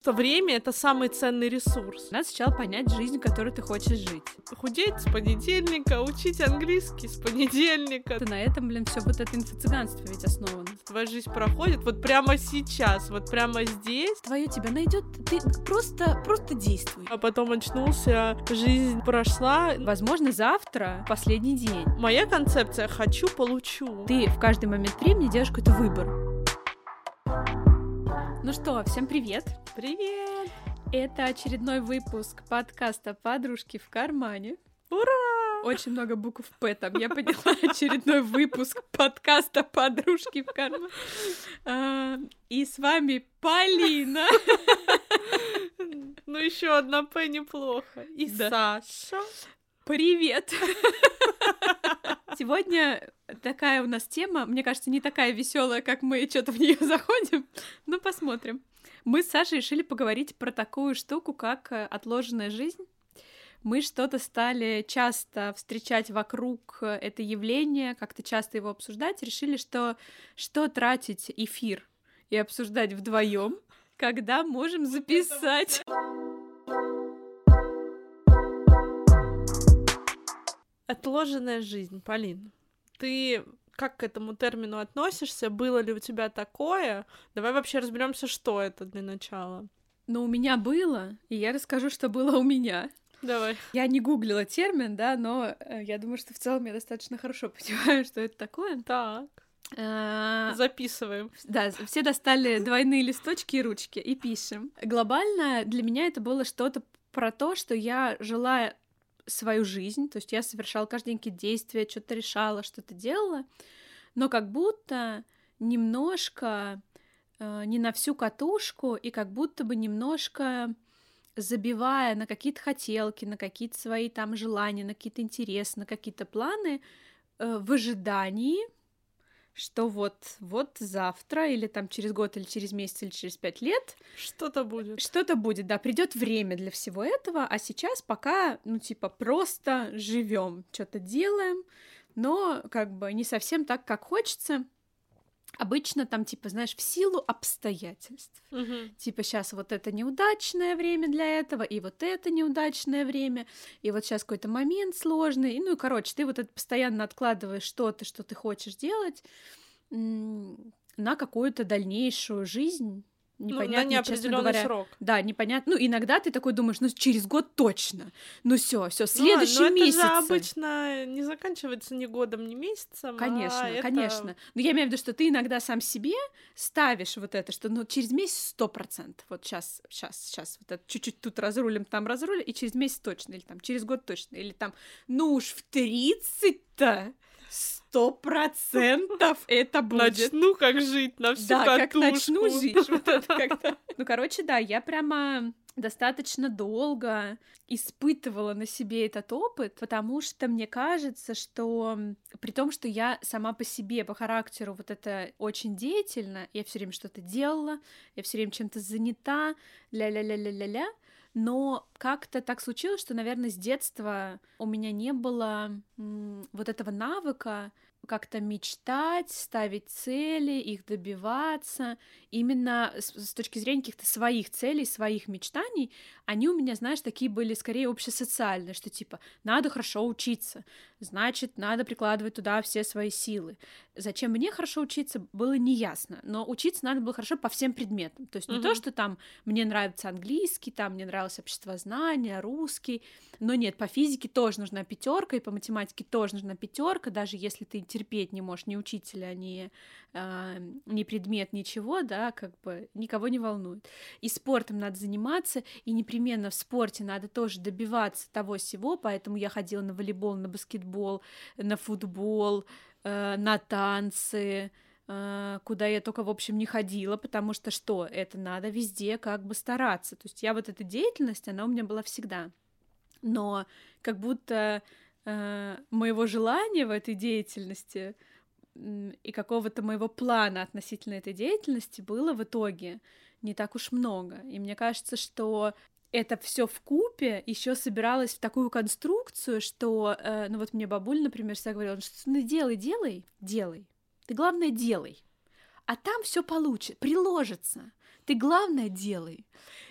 Что время — это самый ценный ресурс. Надо сначала понять жизнь, которой ты хочешь жить. Худеть с понедельника, учить английский с понедельника. На этом, все вот это инфо-цыганство ведь основано. Твоя жизнь проходит вот прямо сейчас, вот прямо здесь. Твое тебя найдет, ты просто действуй. А потом очнулся, жизнь прошла. Возможно, завтра последний день. Моя концепция «хочу, получу». Ты в каждый момент времени делаешь какой-то выбор. Ну что, всем привет! Привет! Это очередной выпуск подкаста «Подружки в кармане». Ура! Очень много букв «П» там, я поняла. Очередной выпуск подкаста «Подружки в кармане». И с вами Полина. Ну, еще одна «П» неплохо. И Саша. Привет! Сегодня такая у нас тема, мне кажется, не такая веселая, как мы что-то в нее заходим, но посмотрим. Мы с Сашей решили поговорить про такую штуку, как отложенная жизнь. Мы что-то стали часто встречать вокруг это явление, как-то часто его обсуждать, решили, что тратить эфир и обсуждать вдвоем, когда можем записать. Отложенная жизнь, Полин. Ты как к этому термину относишься? Было ли у тебя такое? Давай вообще разберемся, что это для начала. Ну, у меня было, и я расскажу, что было у меня. Давай. Я не гуглила термин, да, но я думаю, что в целом я достаточно хорошо понимаю, что это такое. Так. Записываем. Да, все достали двойные листочки и ручки и пишем. Глобально для меня это было что-то про то, что я жила свою жизнь, то есть я совершала каждый день какие-то действия, что-то решала, что-то делала, но как будто немножко не на всю катушку и как будто бы немножко забивая на какие-то хотелки, на какие-то свои там желания, на какие-то интересы, на какие-то планы в ожидании, что вот завтра или там через год, или через месяц, или через 5 лет что-то будет, да, придет время для всего этого, а сейчас пока, просто живем, что-то делаем, но как бы не совсем так, как хочется. Обычно там, знаешь, в силу обстоятельств. Угу. Сейчас вот это неудачное время для этого, и вот это неудачное время, и вот сейчас какой-то момент сложный. И ты вот это постоянно откладываешь что-то, что ты хочешь делать, на какую-то дальнейшую жизнь. Непонятно, на неопределенный срок. Да, непонятно. Иногда ты такой думаешь, через год точно. Всё, следующий месяц. Это же обычно не заканчивается ни годом, ни месяцем. Конечно. Но я имею в виду, что ты иногда сам себе ставишь вот это, что через месяц 100%. Вот сейчас вот это чуть-чуть тут разрулим, там разрулим, и через месяц точно, или там через год точно, или там, уж в 30-то 100% это будет. Начну как жить на всю катушку. Да, как начну жить. Вот это как-то. Да, я прямо достаточно долго испытывала на себе этот опыт, потому что мне кажется, что при том, что я сама по себе, по характеру вот это очень деятельна, я все время что-то делала, я все время чем-то занята, ля-ля-ля-ля-ля-ля, но как-то так случилось, что, наверное, с детства у меня не было вот этого навыка как-то мечтать, ставить цели, их добиваться. Именно с точки зрения каких-то своих целей, своих мечтаний, они у меня, знаешь, такие были скорее общесоциальные, что надо хорошо учиться, значит, надо прикладывать туда все свои силы. Зачем мне хорошо учиться, было неясно, но учиться надо было хорошо по всем предметам. То есть не то, что там мне нравится английский, там мне нравилось обществознание, русский, но нет, по физике тоже нужна 5, и по математике тоже нужна 5, даже если ты терпеть не можешь ни учителя, ни предмет, ничего, да, как бы никого не волнует. И спортом надо заниматься, и непременно в спорте надо тоже добиваться того-сего, поэтому я ходила на волейбол, на баскетбол, на футбол, на танцы, куда я только, в общем, не ходила, потому что это надо везде как бы стараться. То есть вот эта деятельность, она у меня была всегда. Но как будто моего желания в этой деятельности и какого-то моего плана относительно этой деятельности было в итоге не так уж много. И мне кажется, что это все вкупе еще собиралось в такую конструкцию, что, мне бабуля, например, всегда говорила, что делай. Ты, главное, делай. А там все получится, приложится. Ты, главное, делай.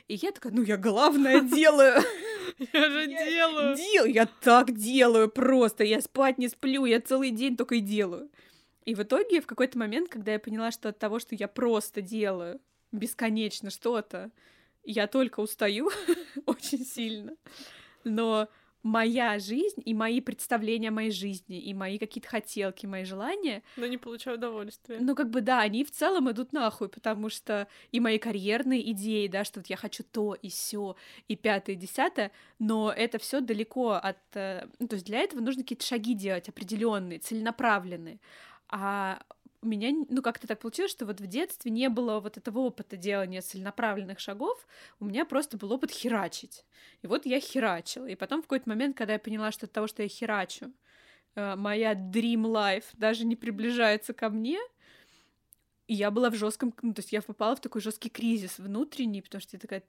И я такая, ну я главное делаю. Я же делаю. Я так делаю просто. Я спать не сплю, я целый день только и делаю. И в итоге в какой-то момент, когда я поняла, что от того, что я просто делаю бесконечно что-то, я только устаю очень сильно. Но моя жизнь и мои представления о моей жизни, и мои какие-то хотелки, мои желания... Но не получаю удовольствия. Ну, как бы, да, они в целом идут нахуй, потому что и мои карьерные идеи, да, что вот я хочу то и сё, и пятое, и десятое, но это все далеко от... Ну, то есть для этого нужно какие-то шаги делать определенные, целенаправленные. А у меня, ну, как-то так получилось, что вот в детстве не было вот этого опыта делания целенаправленных шагов, у меня просто был опыт херачить. И вот я херачила. И потом в какой-то момент, когда я поняла, что от того, что я херачу, моя dream life даже не приближается ко мне, и я была в жестком, ну, то есть я попала в такой жесткий кризис внутренний, потому что я такая,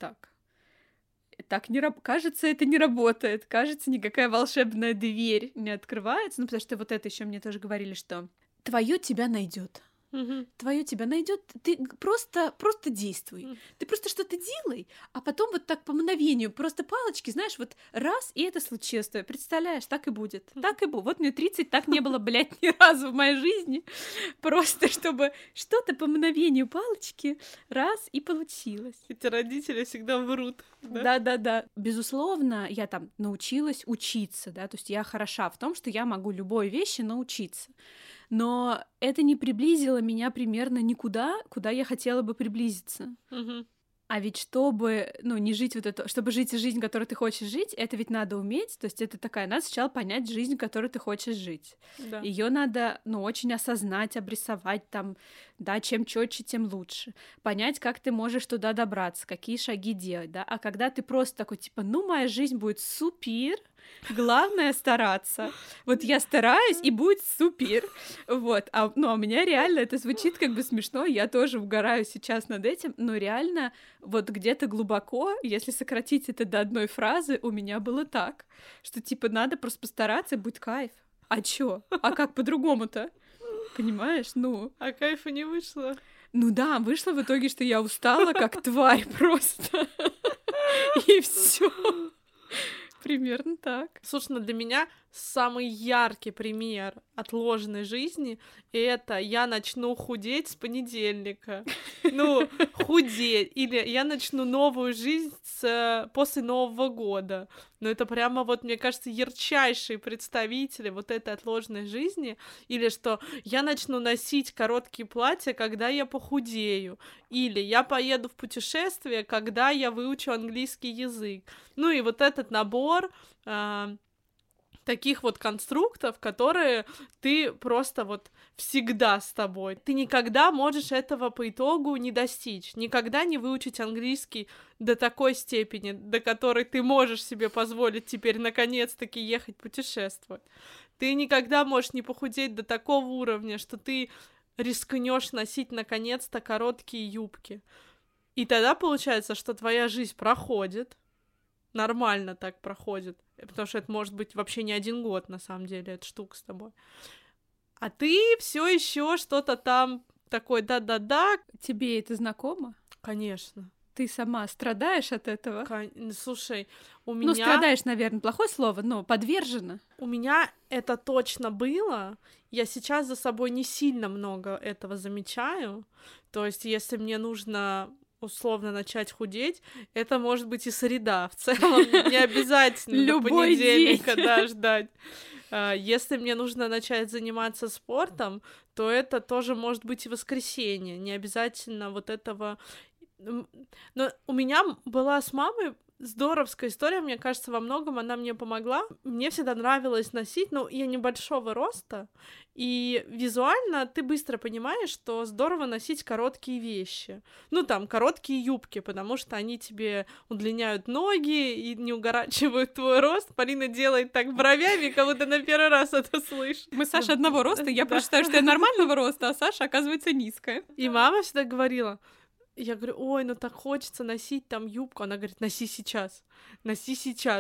так не кажется, это не работает, кажется, никакая волшебная дверь не открывается, ну, потому что вот это еще мне тоже говорили, что твое тебя найдет. Твое тебя найдет, ты просто действуй. Ты просто что-то делай, а потом вот так по мгновению, просто палочки, знаешь, вот раз, и это случилось. Представляешь, так и будет. Так и будет. Вот мне 30, так не было, блядь, ни разу в моей жизни. Просто чтобы что-то по мгновению палочки раз, и получилось. Эти родители всегда врут. Да. Безусловно, я там научилась учиться, да, то есть я хороша в том, что я могу любой вещи научиться. Но это не приблизило меня примерно никуда, куда я хотела бы приблизиться. А ведь чтобы, ну, не жить вот это, чтобы жить жизнь, которую ты хочешь жить, это ведь надо уметь. То есть это такая, надо сначала понять жизнь, которую ты хочешь жить. Да. Ее надо, ну, очень осознать, обрисовать там, да, чем четче, тем лучше. Понять, как ты можешь туда добраться, какие шаги делать, да. А когда ты просто такой, типа, ну, моя жизнь будет супер, главное стараться. Вот я стараюсь, и будет супер. Вот. А у меня реально это звучит как бы смешно. Я тоже угораю сейчас над этим, но реально вот где-то глубоко, если сократить это до одной фразы, у меня было так, что типа надо просто постараться, и будет кайф. А чё? А как по-другому-то? Понимаешь? Ну. А кайфа не вышло. Ну да, вышло в итоге, что я устала как тварь просто. И все. Примерно так. Слушай, ну для меня самый яркий пример отложенной жизни — это я начну худеть с понедельника. Ну, худеть. Или я начну новую жизнь после Нового года. Но это прямо вот, мне кажется, ярчайшие представители вот этой отложенной жизни. Или что я начну носить короткие платья, когда я похудею. Или я поеду в путешествие, когда я выучу английский язык. Ну и вот этот набор таких вот конструктов, которые ты просто вот всегда с тобой. Ты никогда можешь этого по итогу не достичь, никогда не выучить английский до такой степени, до которой ты можешь себе позволить теперь наконец-таки ехать путешествовать. Ты никогда можешь не похудеть до такого уровня, что ты рискнешь носить наконец-то короткие юбки. И тогда получается, что твоя жизнь проходит, нормально так проходит, потому что это может быть вообще не 1 год, на самом деле, эта штука с тобой. А ты все еще что-то там такой, да-да-да. Тебе это знакомо? Конечно. Ты сама страдаешь от этого? Слушай, у меня... Ну, страдаешь, наверное, плохое слово, но подвержена. У меня это точно было. Я сейчас за собой не сильно много этого замечаю. То есть, если мне нужно условно начать худеть, это может быть и среда. В целом не обязательно до понедельника, да, ждать. Если мне нужно начать заниматься спортом, то это тоже может быть и воскресенье. Не обязательно вот этого... Но у меня была с мамой здоровская история, мне кажется, во многом она мне помогла. Мне всегда нравилось носить, ну, я небольшого роста, и визуально ты быстро понимаешь, что здорово носить короткие вещи. Ну, там, короткие юбки, потому что они тебе удлиняют ноги и не укорачивают твой рост. Полина делает так бровями, как будто на первый раз это слышит. Мы с Сашей одного роста, я просто считаю, что я нормального роста, а Саша, оказывается, низкая. И мама всегда говорила... Я говорю, ой, ну так хочется носить там юбку. Она говорит, носи сейчас.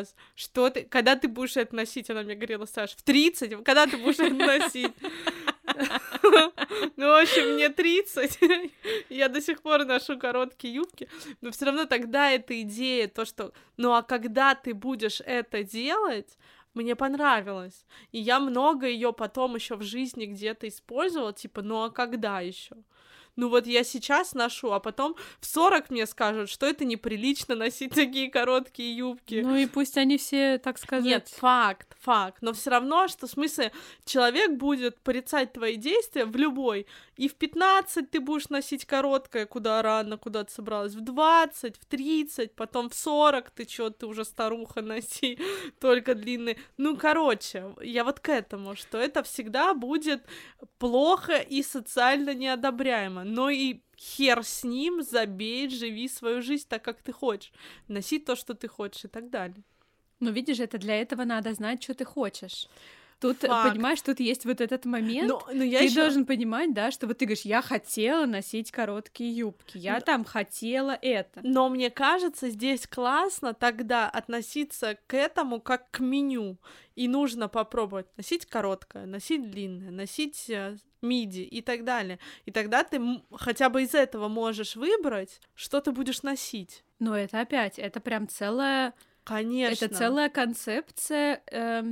Что ты, когда ты будешь это носить? Она мне говорила, Саш, в 30, когда ты будешь это носить? Ну, в общем, мне 30, я до сих пор ношу короткие юбки, но все равно тогда эта идея, то, что, ну, а когда ты будешь это делать, мне понравилось, и я много ее потом еще в жизни где-то использовала, типа, ну, а когда еще? Ну вот я сейчас ношу, а потом в 40 мне скажут, что это неприлично носить такие короткие юбки. Ну и пусть они все, так сказать... Нет, факт, но все равно, что в смысле человек будет порицать твои действия в любой, и в 15 ты будешь носить короткое, куда рано, куда ты собралась, в 20, в 30, потом в 40 ты чё, ты уже старуха, носи только длинные. Ну, короче, я вот к этому, что это всегда будет плохо и социально неодобряемо, но и хер с ним, забей, живи свою жизнь так, как ты хочешь, носи то, что ты хочешь и так далее. Ну, видишь, это для этого надо знать, что ты хочешь. Тут, Факт. понимаешь, тут есть вот этот момент, но ты ещё... должен понимать, да, что вот ты говоришь, я хотела носить короткие юбки, я там хотела это. Но мне кажется, здесь классно тогда относиться к этому как к меню, и нужно попробовать носить короткое, носить длинное, носить миди и так далее. И тогда ты хотя бы из этого можешь выбрать, что ты будешь носить. Но это опять, это прям целая... Конечно. Это целая концепция,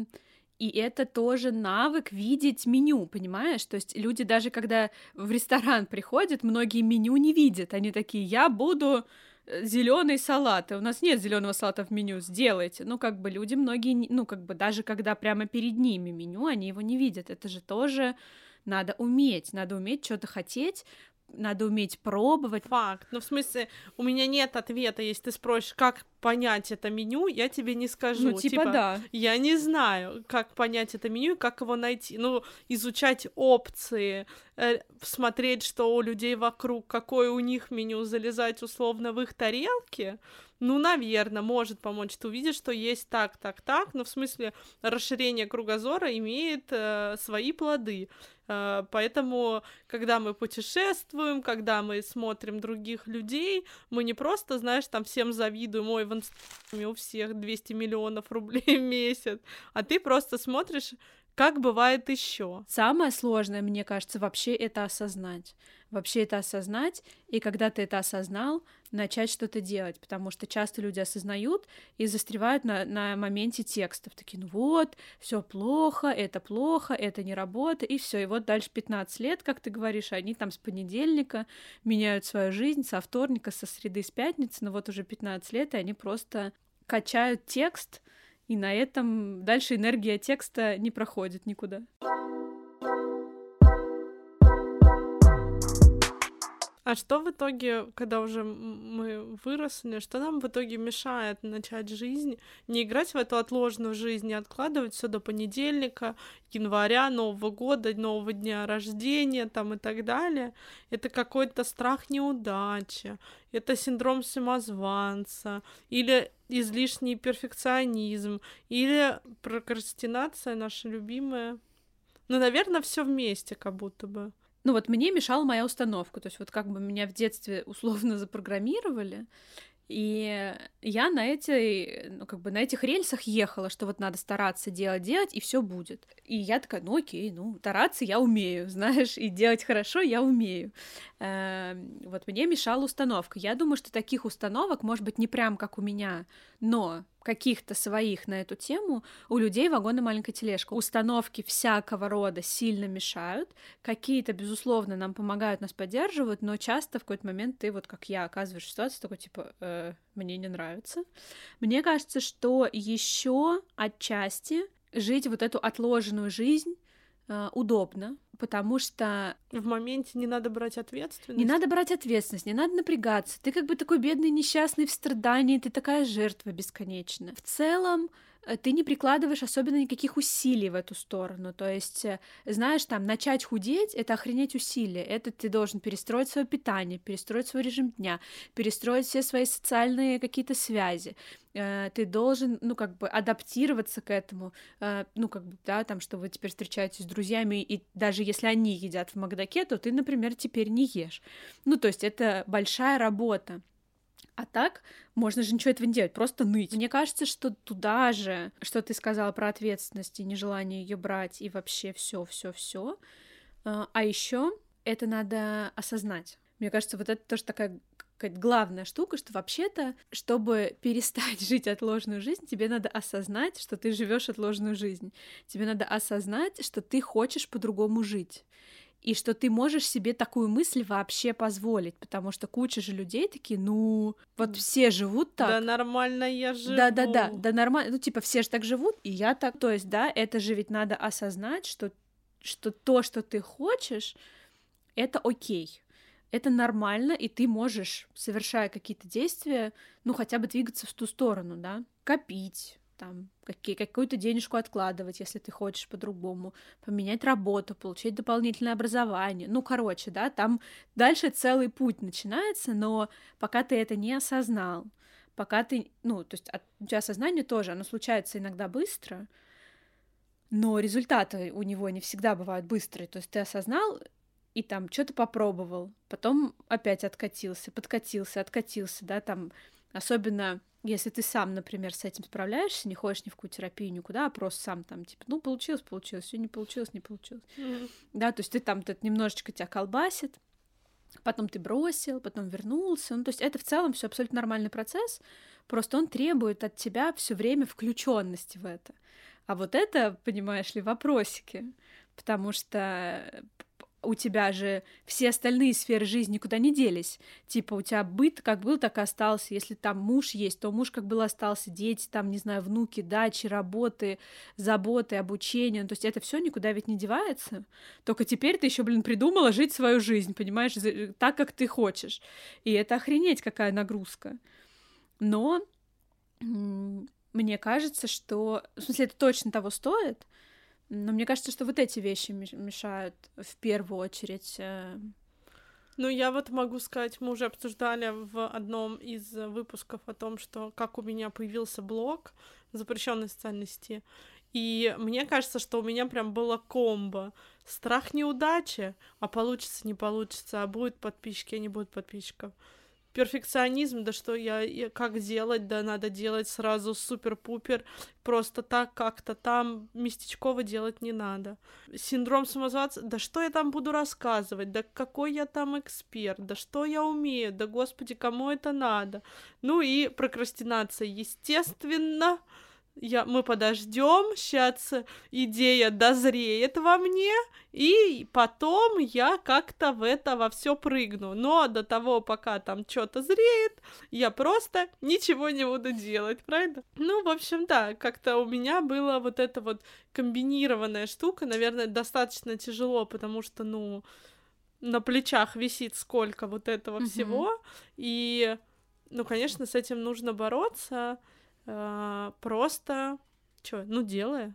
и это тоже навык видеть меню, понимаешь? То есть люди даже когда в ресторан приходят, многие меню не видят. Они такие, я буду зеленый салат. У нас нет зеленого салата в меню, сделайте. Ну, как бы люди многие, ну, как бы даже когда прямо перед ними меню, они его не видят. Это же тоже надо уметь что-то хотеть, надо уметь пробовать. Факт. Ну, в смысле, у меня нет ответа, если ты спросишь, как понять это меню, я тебе не скажу. Ну, типа да. Я не знаю, как понять это меню и как его найти. Ну, изучать опции, смотреть, что у людей вокруг, какое у них меню, залезать условно в их тарелки. Ну, наверное, может помочь. Ты увидишь, что есть так, но в смысле расширение кругозора имеет свои плоды. Поэтому, когда мы путешествуем, когда мы смотрим других людей, мы не просто, знаешь, там всем завидуем, ой, в Инстаграме у всех 200 миллионов рублей в месяц, а ты просто смотришь, как бывает еще. Самое сложное, мне кажется, вообще это осознать. И когда ты это осознал, начать что-то делать, потому что часто люди осознают и застревают на моменте текстов, такие, ну вот, все плохо, это не работает, и все, и вот дальше 15 лет, как ты говоришь, они там с понедельника меняют свою жизнь, со вторника, со среды, с пятницы, но вот уже 15 лет, и они просто качают текст, и на этом дальше энергия текста не проходит никуда. А что в итоге, когда уже мы выросли, что нам в итоге мешает начать жизнь, не играть в эту отложенную жизнь, не откладывать все до понедельника, января, Нового года, нового дня рождения там и так далее? Это какой-то страх неудачи, это синдром самозванца, или излишний перфекционизм, или прокрастинация наша любимая. Ну, наверное, все вместе как будто бы. Ну вот мне мешала моя установка, то есть вот как бы меня в детстве условно запрограммировали, и я на этих рельсах ехала, что вот надо стараться делать, и все будет. И я такая, ну окей, стараться я умею, знаешь, и делать хорошо я умею. Вот мне мешала установка. Я думаю, что таких установок, может быть, не прям как у меня, но каких-то своих на эту тему у людей вагон и маленькая тележка. Установки всякого рода сильно мешают, какие-то, безусловно, нам помогают, нас поддерживают, но часто в какой-то момент ты, вот как я, оказываешься в ситуации такой, типа, мне не нравится. Мне кажется, что еще отчасти жить вот эту отложенную жизнь удобно, потому что... В моменте не надо брать ответственность. Не надо брать ответственность, не надо напрягаться. Ты как бы такой бедный, несчастный в страдании, ты такая жертва бесконечная. В целом, ты не прикладываешь особенно никаких усилий в эту сторону. То есть, знаешь, там, начать худеть — это охренеть усилия. Это ты должен перестроить свое питание, перестроить свой режим дня, перестроить все свои социальные какие-то связи. Ты должен, адаптироваться к этому, там, что вы теперь встречаетесь с друзьями, и даже если они едят в Макдаке, то ты, например, теперь не ешь. То есть это большая работа. А так можно же ничего этого не делать, просто ныть. Мне кажется, что туда же, что ты сказала про ответственность и нежелание ее брать, и вообще все, А еще это надо осознать. Мне кажется, вот это тоже такая какая-то главная штука, что вообще-то, чтобы перестать жить отложенную жизнь, тебе надо осознать, что ты живешь отложенную жизнь. Тебе надо осознать, что ты хочешь по-другому жить. И что ты можешь себе такую мысль вообще позволить, потому что куча же людей такие, ну, вот все живут так. Да нормально я живу. Да, нормально, ну, типа, все же так живут, и я так. То есть, да, это же ведь надо осознать, что то, что ты хочешь, это окей. Это нормально, и ты можешь, совершая какие-то действия, ну, хотя бы двигаться в ту сторону, да, копить, там, какую-то денежку откладывать, если ты хочешь по-другому, поменять работу, получить дополнительное образование. Ну, короче, да, там дальше целый путь начинается, но пока ты это не осознал, пока ты, ну, то есть у тебя осознание тоже, оно случается иногда быстро, но результаты у него не всегда бывают быстрые. То есть ты осознал и там что-то попробовал, потом опять подкатился, откатился, да, там, особенно если ты сам, например, с этим справляешься, не ходишь ни в какую терапию, никуда, а просто сам там, типа, ну, получилось, все не получилось. Да, то есть ты там немножечко тебя колбасит, потом ты бросил, потом вернулся, ну, то есть это в целом все абсолютно нормальный процесс, просто он требует от тебя все время включенности в это. А вот это, понимаешь ли, вопросики, потому что у тебя же все остальные сферы жизни никуда не делись. Типа у тебя быт как был, так и остался. Если там муж есть, то муж как был остался. Дети, там, не знаю, внуки, дачи, работы, заботы, обучение. То есть это все никуда ведь не девается. Только теперь ты еще, придумала жить свою жизнь, понимаешь, так, как ты хочешь. И это охренеть какая нагрузка. Но мне кажется, что... В смысле, это точно того стоит. Но мне кажется, что вот эти вещи мешают в первую очередь. Ну, я вот могу сказать, мы уже обсуждали в одном из выпусков о том, что как у меня появился блог запрещенной социальной сети. И мне кажется, что у меня прям было комбо. Страх неудачи, а получится, не получится, а будут подписчики, а не будет подписчиков. Перфекционизм, да что я как делать, да надо делать сразу супер-пупер, просто так как-то там местечково делать не надо. Синдром самозванца, да что я там буду рассказывать, да какой я там эксперт, да что я умею, да господи, кому это надо. Ну и прокрастинация, естественно. Мы подождем, сейчас идея дозреет во мне, и потом я как-то во все прыгну. Но до того, пока там что-то зреет, я просто ничего не буду делать, правильно? Ну, в общем, да, как-то у меня была вот эта вот комбинированная штука, наверное, достаточно тяжело, потому что, ну, на плечах висит сколько вот этого всего, и, ну, конечно, с этим нужно бороться. Просто делая.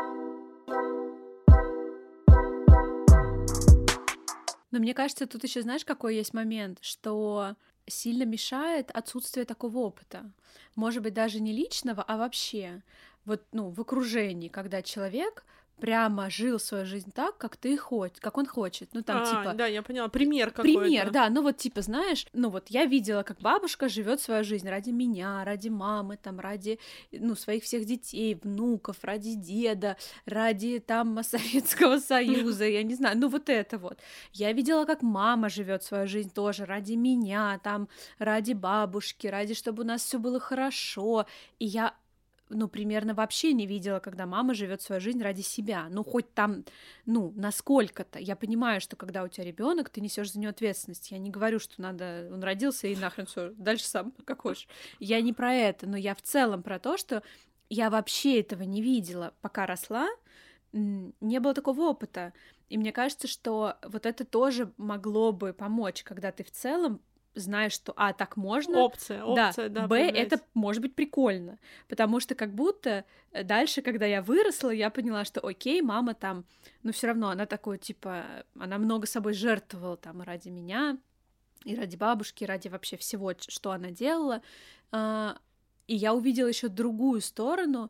Но мне кажется, тут еще знаешь, какой есть момент, что сильно мешает отсутствие такого опыта. Может быть, даже не личного, а вообще. Вот, в окружении, когда человек прямо жил свою жизнь так, как он хочет. Ну, там, типа... Да, я поняла. Пример какой-то. Пример, да. Ну, вот, типа, знаешь, я видела, как бабушка живет свою жизнь ради меня, ради мамы, там, ради, своих всех детей, внуков, ради деда, ради, там, Советского Союза, я не знаю, вот это вот. Я видела, как мама живет свою жизнь тоже ради меня, там, ради бабушки, ради, чтобы у нас все было хорошо. И я примерно вообще не видела, когда мама живет свою жизнь ради себя. Хоть там, насколько-то. Я понимаю, что когда у тебя ребенок, ты несешь за него ответственность. Я не говорю, что надо, он родился и нахрен все, дальше сам, как хочешь. Я не про это, но я в целом про то, что я вообще этого не видела, пока росла, не было такого опыта. И мне кажется, что вот это тоже могло бы помочь, когда ты в целом знаешь, что так можно. Опция, да. Это может быть прикольно. Потому что как будто дальше, когда я выросла, я поняла, что окей, мама там, все равно она такой, типа, она много собой жертвовала там ради меня, и ради бабушки, и ради вообще всего, что она делала. И я увидела еще другую сторону,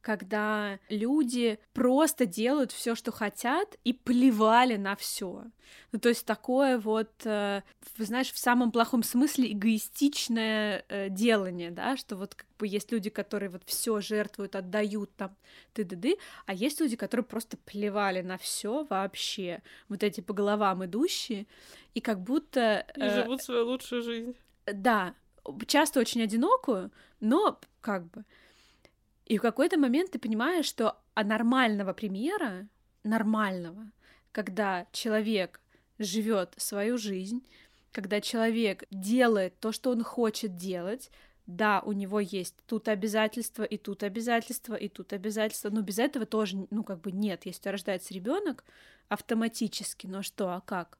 когда люди просто делают все, что хотят, и плевали на все. Ну, то есть такое вот, знаешь, в самом плохом смысле эгоистичное делание, да, что вот как бы есть люди, которые вот все жертвуют, отдают там ты-ды-ды, а есть люди, которые просто плевали на все вообще, вот эти по головам идущие, и как будто... И живут свою лучшую жизнь. Да, часто очень одинокую, но как бы... И в какой-то момент ты понимаешь, что нормального примера, нормального, когда человек живет свою жизнь, когда человек делает то, что он хочет делать, да, у него есть тут обязательства, и тут обязательства, и тут обязательства, но без этого тоже, ну, как бы нет. Если у тебя рождается ребенок автоматически, но что, а как?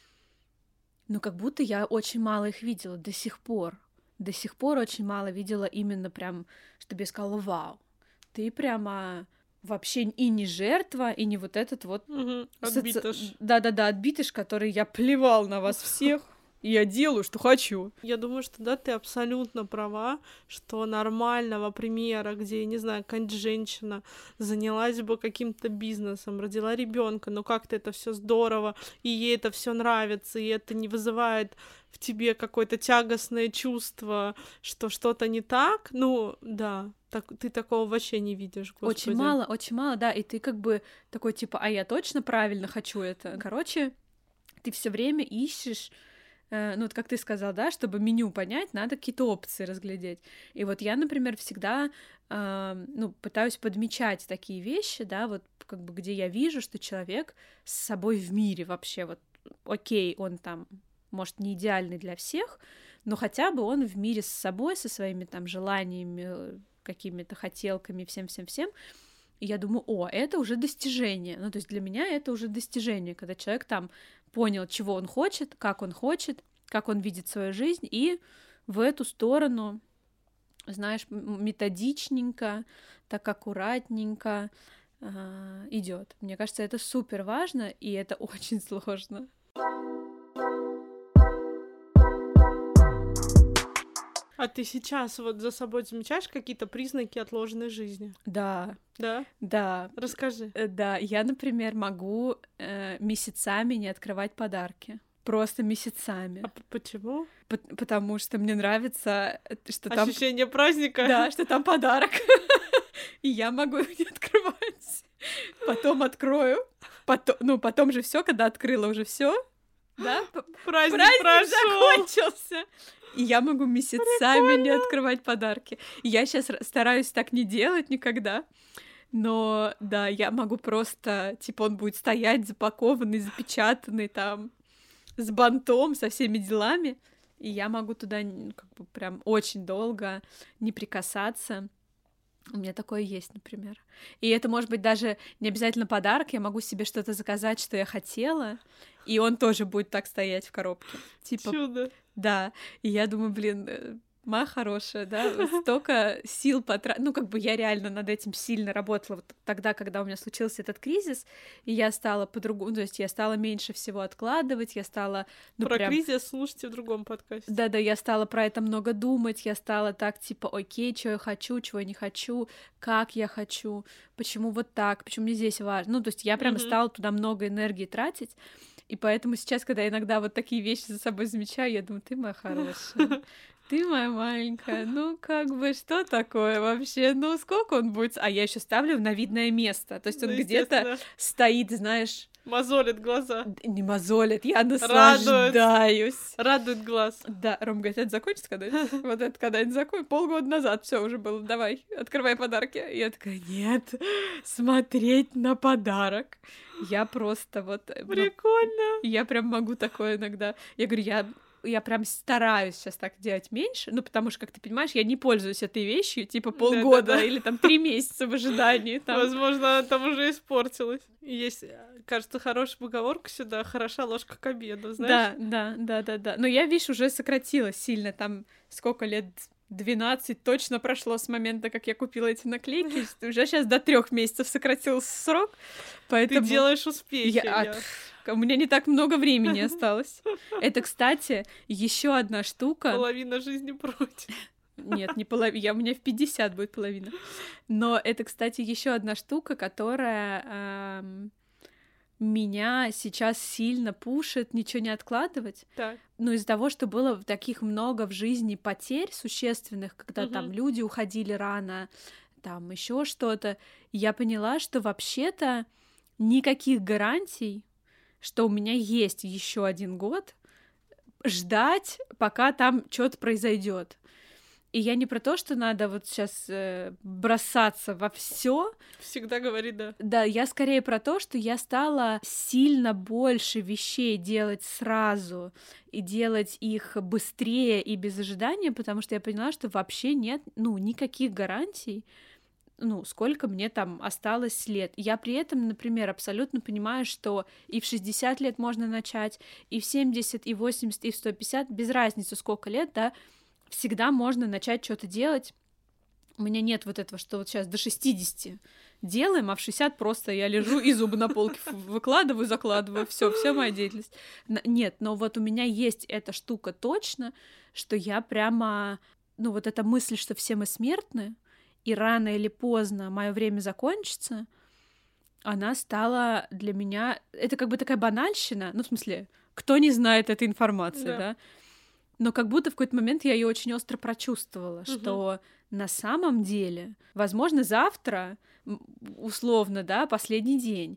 Ну, как будто я очень мало их видела до сих пор. До сих пор очень мало видела именно прям, чтобы я сказала, вау, ты прямо вообще и не жертва, и не вот этот вот... Отбитыш. Да-да-да, отбитыш, который я плевал на вас всех, и я делаю, что хочу. Я думаю, что да, ты абсолютно права, что нормального примера, где, я не знаю, какая-нибудь женщина занялась бы каким-то бизнесом, родила ребенка, но как-то это все здорово, и ей это все нравится, и это не вызывает в тебе какое-то тягостное чувство, что что-то не так, ну, да, так, ты такого вообще не видишь, господи. Очень мало, да, и ты как бы такой, типа, а я точно правильно хочу это. Короче, ты все время ищешь, ну, вот как ты сказал, да, чтобы меню понять, надо какие-то опции разглядеть. И вот я, например, всегда, ну, пытаюсь подмечать такие вещи, да, вот как бы где я вижу, что человек с собой в мире вообще, вот, окей, он там, может, не идеальный для всех, но хотя бы он в мире с собой, со своими там желаниями, какими-то хотелками, всем-всем-всем. И я думаю, это уже достижение. Ну, то есть для меня это уже достижение, когда человек там понял, чего он хочет, как он видит свою жизнь, и в эту сторону, знаешь, методичненько, так аккуратненько идет. Мне кажется, это супер важно, и это очень сложно. А ты сейчас вот за собой замечаешь какие-то признаки отложенной жизни? Да. Да? Да. Расскажи. Да, я, например, могу месяцами не открывать подарки. Просто месяцами. А почему? Потому что мне нравится, что там... Ощущение праздника? Да, что там подарок. И я могу не открывать. Потом открою. Потом же все, когда открыла уже все, да? Праздник закончился. И я могу месяцами не открывать подарки. И я сейчас стараюсь так не делать никогда. Но да, я могу просто, типа, он будет стоять запакованный, запечатанный там, с бантом, со всеми делами. И я могу туда как бы прям очень долго не прикасаться. У меня такое есть, например. И это может быть даже не обязательно подарок, я могу себе что-то заказать, что я хотела, и он тоже будет так стоять в коробке. Типа, чудо. Да. И я думаю, блин, моя хорошая, да, столько сил потратила. Ну, как бы я реально над этим сильно работала вот тогда, когда у меня случился этот кризис, и я стала по-другому, то есть я стала меньше всего откладывать, я стала... Про кризис слушайте в другом подкасте. Да-да, я стала про это много думать, я стала так, типа, окей, что я хочу, чего я не хочу, как я хочу, почему вот так, почему мне здесь важно. Ну, то есть я прямо стала туда много энергии тратить, и поэтому сейчас, когда я иногда вот такие вещи за собой замечаю, я думаю, ты моя хорошая, ты моя маленькая, ну как бы что такое вообще, ну сколько он будет, а я еще ставлю на видное место, то есть он где-то стоит, знаешь, мозолит глаза. Не мозолит, я наслаждаюсь. Радует глаз. Да, Ром говорит, это закончится когда-нибудь? Вот это когда-нибудь закончится? Полгода назад все уже было, давай, открывай подарки. И я такая, нет, смотреть на подарок. Я просто вот... Прикольно. Я прям могу такое иногда. Я говорю, я прям стараюсь сейчас так делать меньше, ну, потому что, как ты понимаешь, я не пользуюсь этой вещью, типа, полгода или там 3 месяца в ожидании. Там. Возможно, она там уже испортилась. Есть, кажется, хорошая поговорка сюда, хороша ложка к обеду, знаешь? Да. Но я, видишь, уже сократила сильно, там, сколько лет... 12 точно прошло с момента, как я купила эти наклейки. Уже сейчас до 3 месяцев сократился срок. Поэтому... Ты делаешь успехи. У меня не так много времени осталось. Это, кстати, еще одна штука. Половина жизни прочь. Нет, не половина, у меня в 50 будет половина. Но это, кстати, еще одна штука, которая меня сейчас сильно пушит ничего не откладывать. Так. Ну, из-за того, что было таких много в жизни потерь существенных, когда там люди уходили рано, там еще что-то, я поняла, что вообще-то никаких гарантий, что у меня есть еще 1 год ждать, пока там что-то произойдет. И я не про то, что надо вот сейчас бросаться во все. Всегда говори да. Да, я скорее про то, что я стала сильно больше вещей делать сразу и делать их быстрее и без ожидания, потому что я поняла, что вообще нет, никаких гарантий, сколько мне там осталось лет. Я при этом, например, абсолютно понимаю, что и в 60 лет можно начать, и в 70, и в 80, и в 150, без разницы, сколько лет, да, всегда можно начать что-то делать. У меня нет вот этого, что вот сейчас до 60 делаем, а в 60 просто я лежу и зубы на полке выкладываю, закладываю, вся моя деятельность. Нет, но вот у меня есть эта штука точно, что я прямо, вот эта мысль, что все мы смертны, и рано или поздно мое время закончится, она стала для меня... Это как бы такая банальщина, в смысле, кто не знает этой информации, да? Но как будто в какой-то момент я ее очень остро прочувствовала, что на самом деле, возможно, завтра, условно, да, последний день.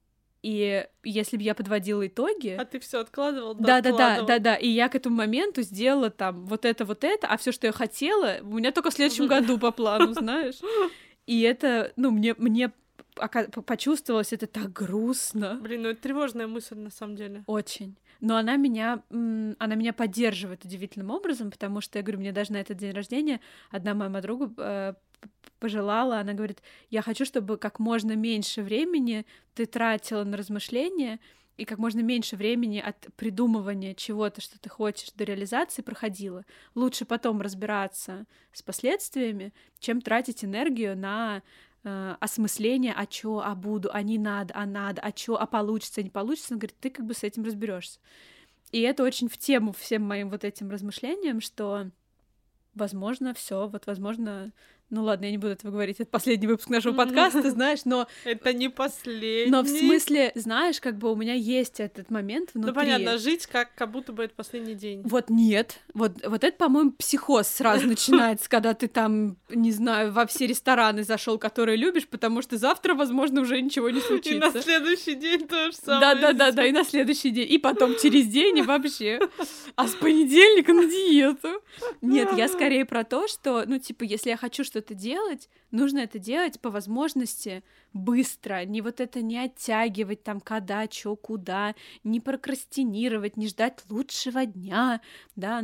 И если бы я подводила итоги... А ты все откладывал? Да. И я к этому моменту сделала там вот это, а все, что я хотела, у меня только в следующем году по плану, знаешь. И это, мне почувствовалось это так грустно. Блин, это тревожная мысль на самом деле. Очень. Но она меня поддерживает удивительным образом, потому что, я говорю, мне даже на этот день рождения одна моя подруга пожелала, она говорит, я хочу, чтобы как можно меньше времени ты тратила на размышления, и как можно меньше времени от придумывания чего-то, что ты хочешь, до реализации проходило. Лучше потом разбираться с последствиями, чем тратить энергию на осмысление, а чё, а буду, а не надо, а надо, а чё, а получится, не получится. Он говорит, ты как бы с этим разберешься. И это очень в тему всем моим вот этим размышлениям, что, возможно, все, возможно... ладно, я не буду этого говорить, это последний выпуск нашего подкаста, знаешь, но... Это не последний. Но в смысле, знаешь, как бы у меня есть этот момент внутри. Понятно, жить как будто бы это последний день. Вот нет. Вот это, по-моему, психоз сразу начинается, когда ты там, не знаю, во все рестораны зашел, которые любишь, потому что завтра, возможно, уже ничего не случится. И на следующий день то же самое. Да, и на следующий день. И потом через день, и вообще. А с понедельника на диету. Нет, я скорее про то, что, если я хочу что-то делать, нужно это делать по возможности быстро, не оттягивать там когда, чё, куда, не прокрастинировать, не ждать лучшего дня, да,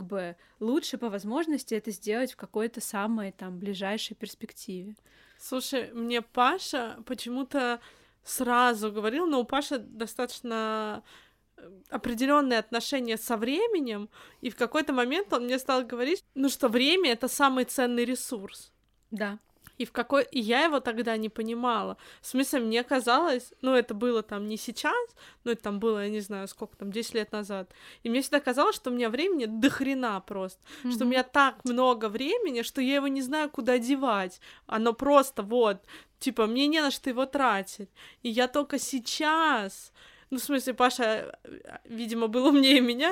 лучше по возможности это сделать в какой-то самой там ближайшей перспективе. Слушай, мне Паша почему-то сразу говорил, но у Паши достаточно определенные отношения со временем, и в какой-то момент он мне стал говорить, что время — это самый ценный ресурс. Да. И я его тогда не понимала. В смысле, мне казалось, это было там не сейчас, это там было, я не знаю, сколько там, 10 лет назад. И мне всегда казалось, что у меня времени до хрена просто. Что у меня так много времени, что я его не знаю, куда девать. Оно просто мне не на что его тратить. И я только сейчас... в смысле, Паша, видимо, был умнее меня,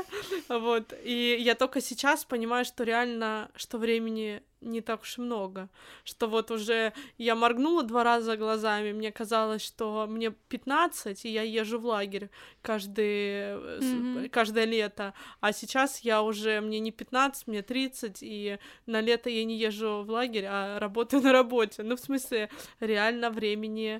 и я только сейчас понимаю, что реально, что времени не так уж и много, что уже я моргнула 2 раза глазами, мне казалось, что мне 15, и я езжу в лагерь каждое лето, а сейчас мне не 15, мне 30, и на лето я не езжу в лагерь, а работаю на работе. В смысле, реально времени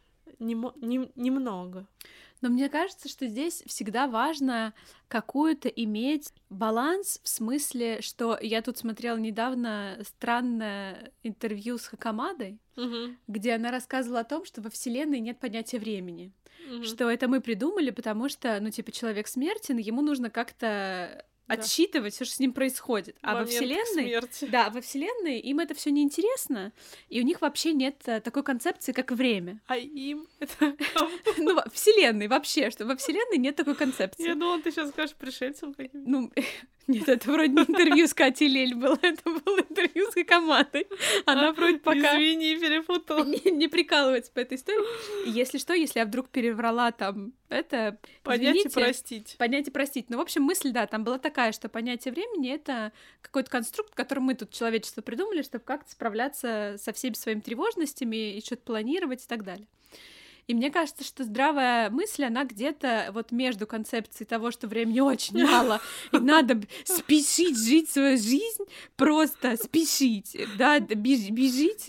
немного. Но мне кажется, что здесь всегда важно какую-то иметь баланс, в смысле, что я тут смотрела недавно странное интервью с Хакамадой, где она рассказывала о том, что во Вселенной нет понятия времени, что это мы придумали, потому что, человек смертен, ему нужно как-то отсчитывать все, что с ним происходит. А во Вселенной им это все неинтересно, и у них вообще нет такой концепции, как время. А им это... Вселенной вообще, что во Вселенной нет такой концепции. Я думала, ты сейчас скажешь пришельцам каким-то. Нет, это вроде не интервью с Катей Лель было, это было интервью с командой. Она вроде пока... Извини, перепутала. Не прикалывается по этой истории. Если что, если я вдруг переврала там это... Понять и простить. Понять и простить. Ну, в общем, мысль, да, там была такая, что понятие времени — это какой-то конструкт, который мы тут, человечество, придумали, чтобы как-то справляться со всеми своими тревожностями и что-то планировать и так далее. И мне кажется, что здравая мысль, она где-то вот между концепцией того, что времени очень мало, и надо спешить жить свою жизнь, просто спешить, да, бежать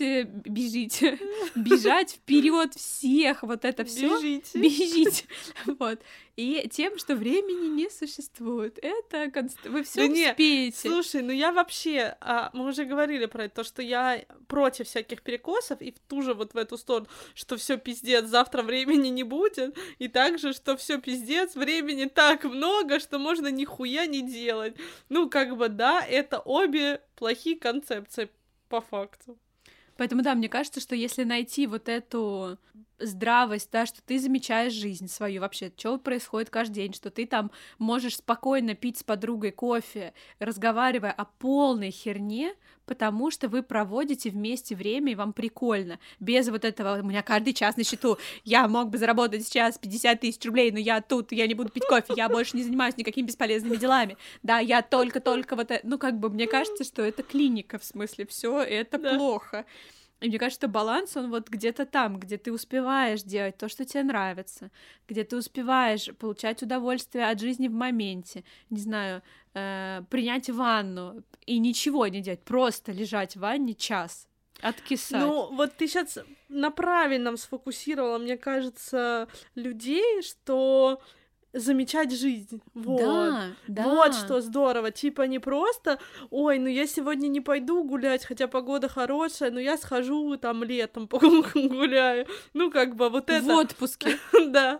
вперед всех, вот это все. Бежите. Вот. И тем, что времени не существует. Это вы все успеете. Слушай, ну я вообще, мы уже говорили про это, то, что я против всяких перекосов, и в ту же вот в эту сторону, что все пиздец, завтра времени не будет, и также, что все пиздец, времени так много, что можно нихуя не делать. Ну, как бы, да, это обе плохие концепции по факту. Поэтому, да, мне кажется, что если найти вот эту здравость, да, что ты замечаешь жизнь свою вообще, что происходит каждый день, что ты там можешь спокойно пить с подругой кофе, разговаривая о полной херне, потому что вы проводите вместе время, и вам прикольно. Без вот этого, у меня каждый час на счету, я мог бы заработать сейчас 50 000 рублей, но я тут, я не буду пить кофе, я больше не занимаюсь никакими бесполезными делами. Да, я только вот это, ну, как бы, мне кажется, что это клиника, в смысле, все это плохо. И мне кажется, что баланс, он вот где-то там, где ты успеваешь делать то, что тебе нравится, где ты успеваешь получать удовольствие от жизни в моменте, не знаю, принять ванну и ничего не делать, просто лежать в ванне час, откисать. Ну, вот ты сейчас на правильном сфокусировала, мне кажется, людей, что... замечать жизнь, вот. Да. Вот что здорово, типа не просто, ой, ну я сегодня не пойду гулять, хотя погода хорошая, но я схожу там летом погуляю, ну как бы вот это... В отпуске. Да.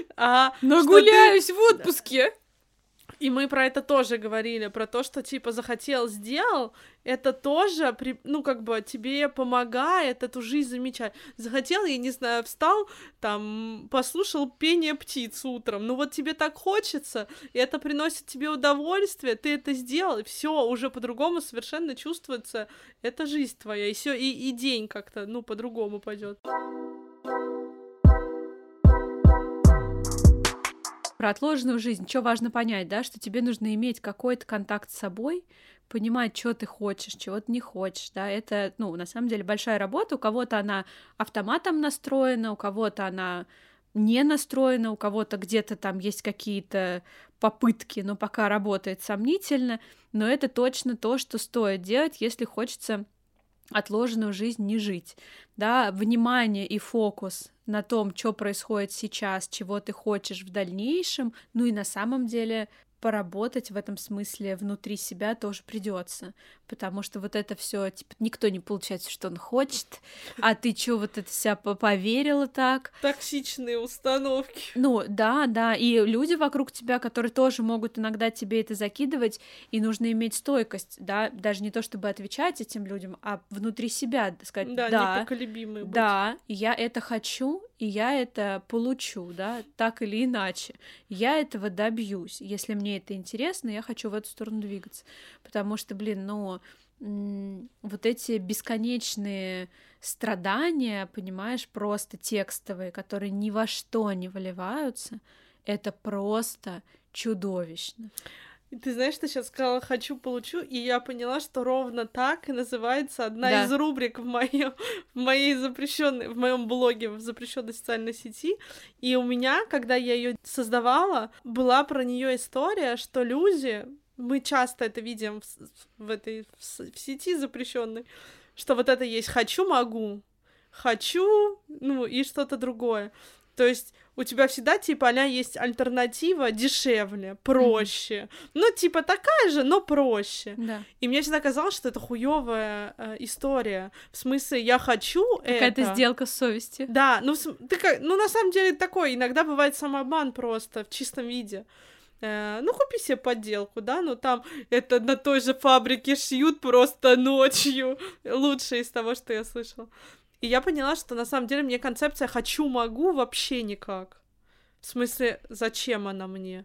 Нагуляюсь в отпуске. И мы про это тоже говорили, про то, что, типа, захотел, сделал, это тоже, ну, как бы, тебе помогает эту жизнь замечать. Захотел, я не знаю, встал, там, послушал пение птиц утром, ну, вот тебе так хочется, и это приносит тебе удовольствие, ты это сделал, и всё, уже по-другому совершенно чувствуется, это жизнь твоя, и всё, и день как-то, ну, по-другому пойдет. Про отложенную жизнь, что важно понять, да, что тебе нужно иметь какой-то контакт с собой, понимать, что ты хочешь, чего ты не хочешь, да, это, ну, на самом деле большая работа, у кого-то она автоматом настроена, у кого-то она не настроена, у кого-то где-то там есть какие-то попытки, но пока работает сомнительно, но это точно то, что стоит делать, если хочется отложенную жизнь не жить, да, внимание и фокус на том, что происходит сейчас, чего ты хочешь в дальнейшем, ну и на самом деле поработать в этом смысле внутри себя тоже придется, потому что вот это все типа никто не получает, что он хочет, а ты чё вот это вся поверила так? Токсичные установки. Ну да, и люди вокруг тебя, которые тоже могут иногда тебе это закидывать, и нужно иметь стойкость, да, даже не то чтобы отвечать этим людям, а внутри себя сказать, да, непоколебимый быть. Да, я это хочу, и я это получу, да, так или иначе. Я этого добьюсь. Если мне это интересно, я хочу в эту сторону двигаться. Потому что, блин, ну, вот эти бесконечные страдания, понимаешь, просто текстовые, которые ни во что не выливаются, это просто чудовищно. Ты знаешь, ты сейчас сказала «хочу, получу», и я поняла, что ровно так и называется одна из рубрик в моем блоге в запрещенной социальной сети. И у меня, когда я ее создавала, была про нее история, что люди, мы часто это видим в сети запрещенной, что вот это есть «хочу, могу», «хочу», ну и что-то другое. То есть у тебя всегда, типа, а-ля есть альтернатива дешевле, проще. Ну, типа, такая же, но проще. Да. И мне всегда казалось, что это хуёвая история. В смысле, я хочу какая-то это. сделка с совестью. Да, ну, на самом деле, такой, иногда бывает самообман просто в чистом виде. Ну, купи себе подделку, да, ну, там это на той же фабрике шьют просто ночью. Лучшее из того, что я слышала. И я поняла, что на самом деле мне концепция «хочу, могу» вообще никак. В смысле, зачем она мне?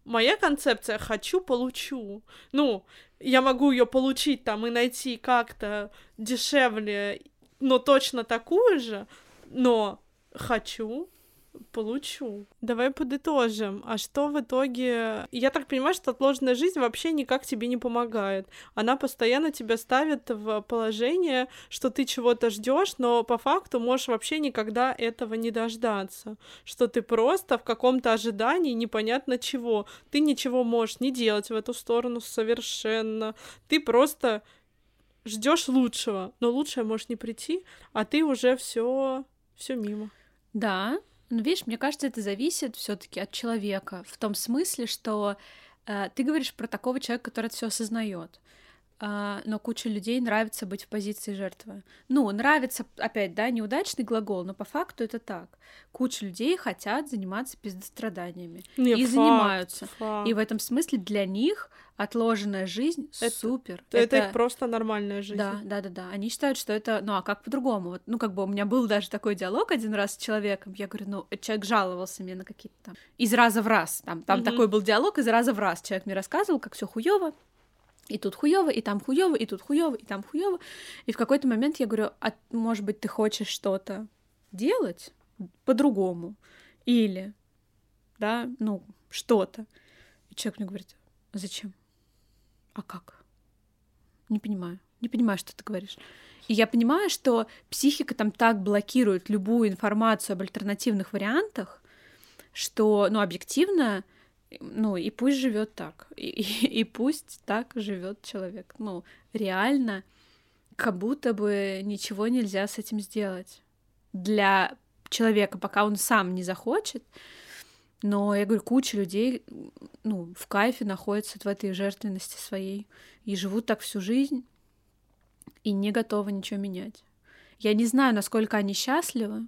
моя концепция «хочу, получу». Ну, я могу ее получить там и найти как-то дешевле, но точно такую же, но хочу, получу. Давай подытожим. А что в итоге... Я так понимаю, что отложенная жизнь вообще никак тебе не помогает. Она постоянно тебя ставит в положение, что ты чего-то ждешь, но по факту можешь вообще никогда этого не дождаться. Что ты просто в каком-то ожидании непонятно чего. Ты ничего можешь не делать в эту сторону совершенно. Ты просто ждешь лучшего, но лучшее может не прийти, а ты уже все мимо. Да, ну видишь, мне кажется, это зависит все-таки от человека, в том смысле, что ты говоришь про такого человека, который это все осознает. Но куча людей нравится быть в позиции жертвы. Ну, нравится, опять, да, неудачный глагол, но по факту это так. Куча людей хотят заниматься пиздостраданиями. И занимаются. Факт. И в этом смысле для них отложенная жизнь супер. Это их просто нормальная жизнь. Да. Они считают, что это... Ну, а как по-другому? Вот, ну, как бы у меня был даже такой диалог один раз с человеком. Я говорю, ну, человек жаловался мне на какие-то там... Из раза в раз. Там такой был диалог из раза в раз. Человек мне рассказывал, как все хуёво. И тут хуёво, и там хуёво, и тут хуёво, и там хуёво. И в какой-то момент я говорю, а может быть, ты хочешь что-то делать по-другому? Или, да, ну, что-то. И человек мне говорит, а зачем? А как? Не понимаю, что ты говоришь. И я понимаю, что психика там так блокирует любую информацию об альтернативных вариантах, что, ну, объективно, ну, и пусть живет так, и пусть так живет человек. Ну, реально, как будто бы ничего нельзя с этим сделать для человека, пока он сам не захочет. Но я говорю, куча людей, ну, в кайфе находятся в этой жертвенности своей и живут так всю жизнь и не готовы ничего менять. Я не знаю, насколько они счастливы,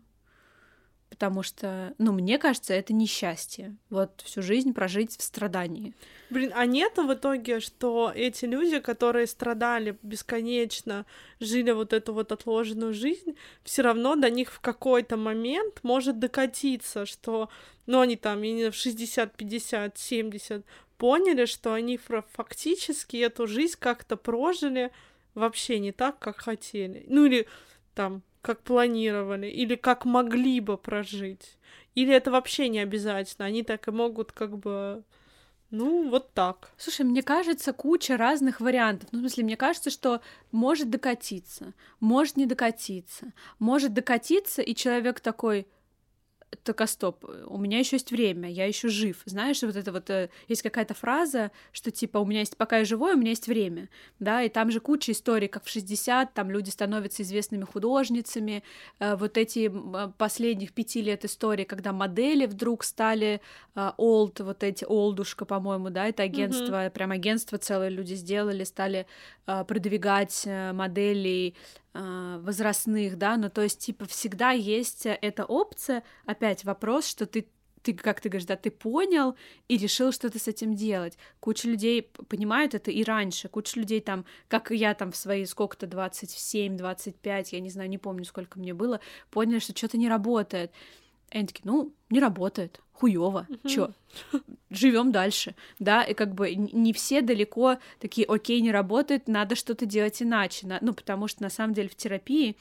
потому что, ну, мне кажется, это несчастье. Вот всю жизнь прожить в страдании. Блин, а нету в итоге, что эти люди, которые страдали бесконечно, жили вот эту вот отложенную жизнь, все равно до них в какой-то момент может докатиться, что, ну, они там, я не знаю, в 60, 50, 70 поняли, что они фактически эту жизнь как-то прожили вообще не так, как хотели. Ну, или там как планировали, или как могли бы прожить. Или это вообще не обязательно, они так и могут как бы, ну, вот так. Слушай, мне кажется, куча разных вариантов. Ну, в смысле, мне кажется, что может докатиться, может не докатиться. Может докатиться, и человек такой, так, а стоп, у меня еще есть время, я еще жив. Знаешь, вот это вот есть какая-то фраза, что типа у меня есть, пока я живой, у меня есть время, да, и там же куча историй, как в 60, там люди становятся известными художницами, вот эти последних 5 лет истории, когда модели вдруг стали old, вот эти олдушка, по-моему, да, это агентство, прям агентство целое люди сделали, стали продвигать моделей возрастных, да, ну то есть типа всегда есть эта опция, опять вопрос, что ты, как ты говоришь, да, ты понял и решил что-то с этим делать. Куча людей понимают это и раньше, куча людей там, как и я там в свои сколько-то 27, 25, я не знаю, не помню, сколько мне было, поняли, что что-то не работает. И они такие, ну, не работает, хуёво, чё, живем дальше, да, и как бы не все далеко такие, окей, не работает, надо что-то делать иначе, ну, потому что на самом деле в терапии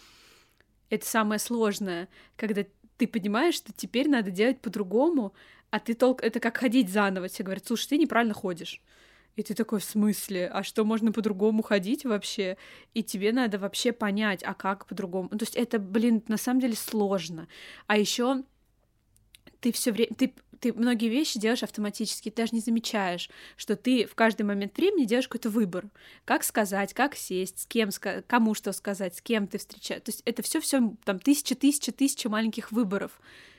это самое сложное, когда ты понимаешь, что теперь надо делать по-другому, а ты это как ходить заново, тебе говорят, слушай, ты неправильно ходишь. И ты такой, в смысле? А что, можно по-другому ходить вообще? И тебе надо вообще понять, а как по-другому? То есть это, блин, на самом деле сложно. А еще ты все время, ты многие вещи делаешь автоматически, ты даже не замечаешь, что ты в каждый момент времени делаешь какой-то выбор. Как сказать, как сесть, с кем кому что сказать, с кем ты встречаешься. То есть это все там тысяча маленьких выборов.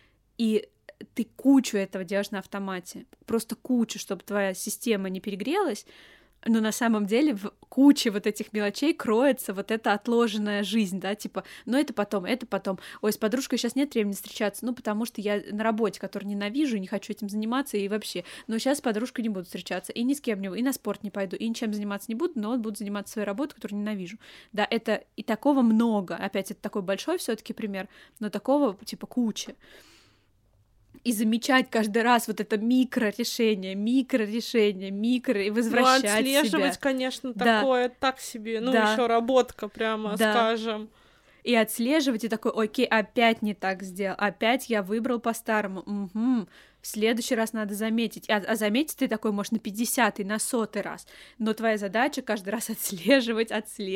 И ты кучу этого делаешь на автомате. Просто кучу, чтобы твоя система не перегрелась. Но на самом деле в куче вот этих мелочей кроется вот эта отложенная жизнь, да, типа, ну это потом, ой, с подружкой сейчас нет времени встречаться, ну потому что я на работе, которую ненавижу, и не хочу этим заниматься, и вообще, но сейчас с подружкой не буду встречаться, и ни с кем не буду, и на спорт не пойду, и ничем заниматься не буду, но буду заниматься своей работой, которую ненавижу, да, это и такого много, опять это такой большой все таки пример, но такого, типа, куча. и замечать каждый раз вот это микрорешение, и возвращать себя. Отслеживать, конечно, такое так себе, еще работка, прямо скажем. И отслеживать, и такой, окей, опять не так сделал, опять я выбрал по-старому, в следующий раз надо заметить. А заметить ты такой, может, на 50-й, на 100-й раз. Но твоя задача каждый раз отслеживать,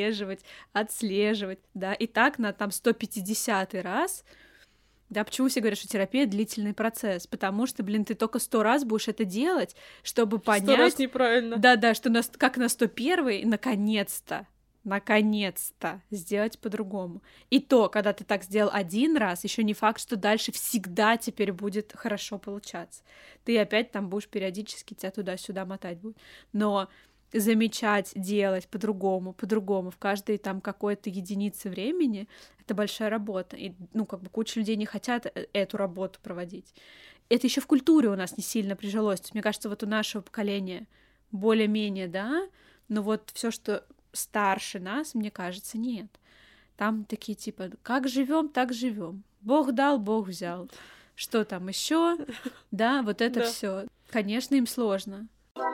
да, и так на там 150-й раз. Да, почему все говорят, что терапия — длительный процесс? Потому что, ты только 100 раз будешь это делать, чтобы понять... 100 раз неправильно. Да, что как на 101-й, наконец-то сделать по-другому. И то, когда ты так сделал один раз, еще не факт, что дальше всегда теперь будет хорошо получаться. Ты опять там будешь периодически, тебя туда-сюда мотать будет. Но замечать, делать по-другому, в каждой там какой-то единице времени, это большая работа. И, куча людей не хотят эту работу проводить. Это еще в культуре у нас не сильно прижилось. То есть, мне кажется, вот у нашего поколения более-менее, да, но вот все, что старше нас, мне кажется, нет. Там такие типа, как живем, так живем. Бог дал, Бог взял. Что там еще? Да, вот это все. Конечно, им сложно.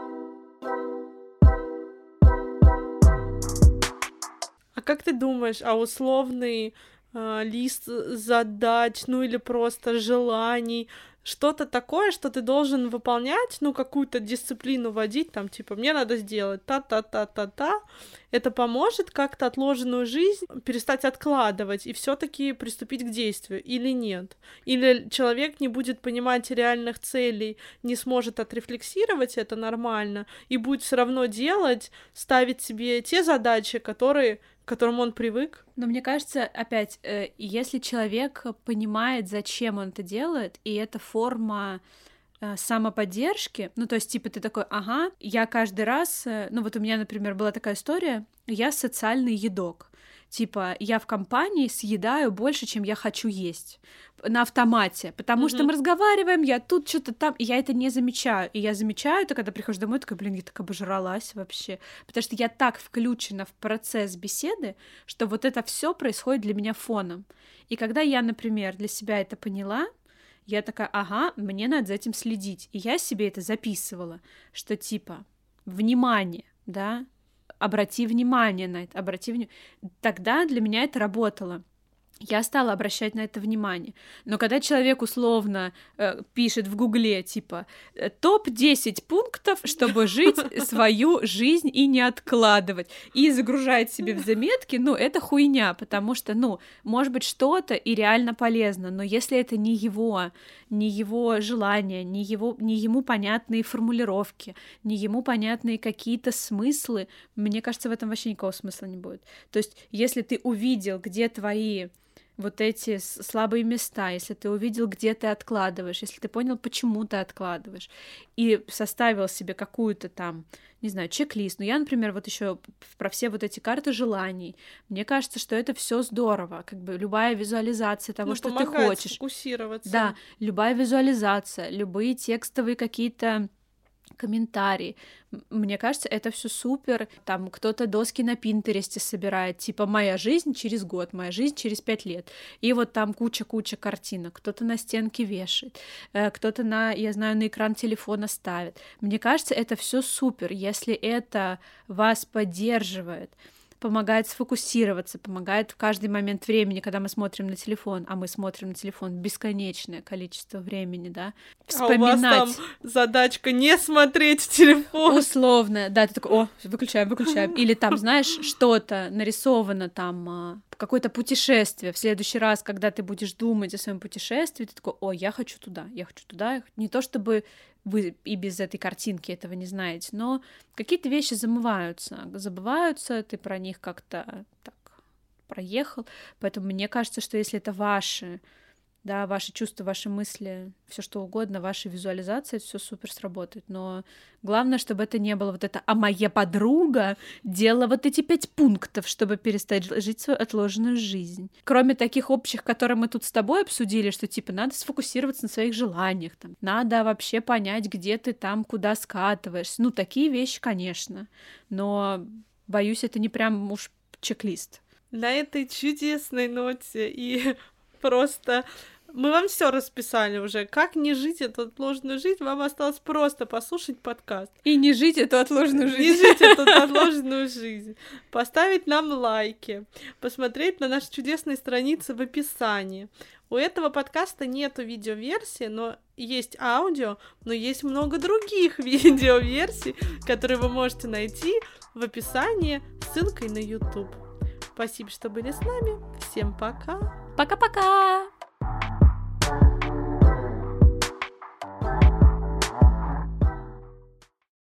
А как ты думаешь, условный лист задач, или просто желаний, что-то такое, что ты должен выполнять, какую-то дисциплину вводить, там, типа, мне надо сделать та-та-та-та-та, это поможет как-то отложенную жизнь перестать откладывать и все-таки приступить к действию или нет? Или человек не будет понимать реальных целей, не сможет отрефлексировать это нормально и будет все равно делать, ставить себе те задачи, к которым он привык? Но мне кажется, опять, если человек понимает, зачем он это делает, и это форма самоподдержки, то есть, типа, ты такой, я каждый раз, вот у меня, например, была такая история, я социальный едок, типа, я в компании съедаю больше, чем я хочу есть, на автомате, потому что мы разговариваем, я тут что-то там, и я это не замечаю, и я замечаю это, когда прихожу домой, такая, я так обожралась вообще, потому что я так включена в процесс беседы, что вот это все происходит для меня фоном, и когда я, например, для себя это поняла, я такая, мне надо за этим следить. И я себе это записывала, что типа, внимание, да, обрати внимание на это, Тогда для меня это работало. Я стала обращать на это внимание. Но когда человек условно пишет в Гугле, типа, топ-10 пунктов, чтобы жить свою жизнь и не откладывать, и загружает себе в заметки, это хуйня, потому что, может быть, что-то и реально полезно, но если это не его желание, не ему понятные формулировки, не ему понятные какие-то смыслы, мне кажется, в этом вообще никакого смысла не будет. То есть, если ты увидел, где твои вот эти слабые места, если ты увидел, где ты откладываешь, если ты понял, почему ты откладываешь, и составил себе какую-то там, не знаю, чек-лист. Я, например, вот еще про все вот эти карты желаний, мне кажется, что это все здорово, любая визуализация того, что ты хочешь. Сфокусироваться. Да, любая визуализация, любые текстовые какие-то комментарии. Мне кажется, это все супер. Там кто-то доски на Пинтересте собирает, типа «Моя жизнь через год», «Моя жизнь через 5 лет». И вот там куча картинок. Кто-то на стенке вешает, кто-то на экран телефона ставит. Мне кажется, это все супер. Если это вас поддерживает, помогает сфокусироваться, помогает в каждый момент времени, когда мы смотрим на телефон, а мы смотрим на телефон бесконечное количество времени, да, вспоминать. А у вас там задачка не смотреть в телефон. Условно, да, ты такой, выключаем. Или там, знаешь, что-то нарисовано там, какое-то путешествие. В следующий раз, когда ты будешь думать о своем путешествии, ты такой, я хочу туда. Не то чтобы вы и без этой картинки этого не знаете, но какие-то вещи забываются, ты про них как-то так проехал, поэтому мне кажется, что если это ваши чувства, ваши мысли, все что угодно, ваша визуализация, все супер сработает, но главное, чтобы это не было вот это, моя подруга делала вот эти 5 пунктов, чтобы перестать жить свою отложенную жизнь. Кроме таких общих, которые мы тут с тобой обсудили, что типа надо сфокусироваться на своих желаниях, там, надо вообще понять, где ты там, куда скатываешься, такие вещи, конечно, но, боюсь, это не прям уж чек-лист. На этой чудесной ноте и просто Мы вам все расписали уже. Как не жить эту отложенную жизнь, вам осталось просто послушать подкаст. И не жить эту отложенную жизнь. Не жить эту отложенную жизнь. Поставить нам лайки. Посмотреть на наши чудесные страницы в описании. У этого подкаста нету видеоверсии, но есть аудио, но есть много других видеоверсий, которые вы можете найти в описании ссылкой на YouTube. Спасибо, что были с нами. Всем пока. Пока-пока.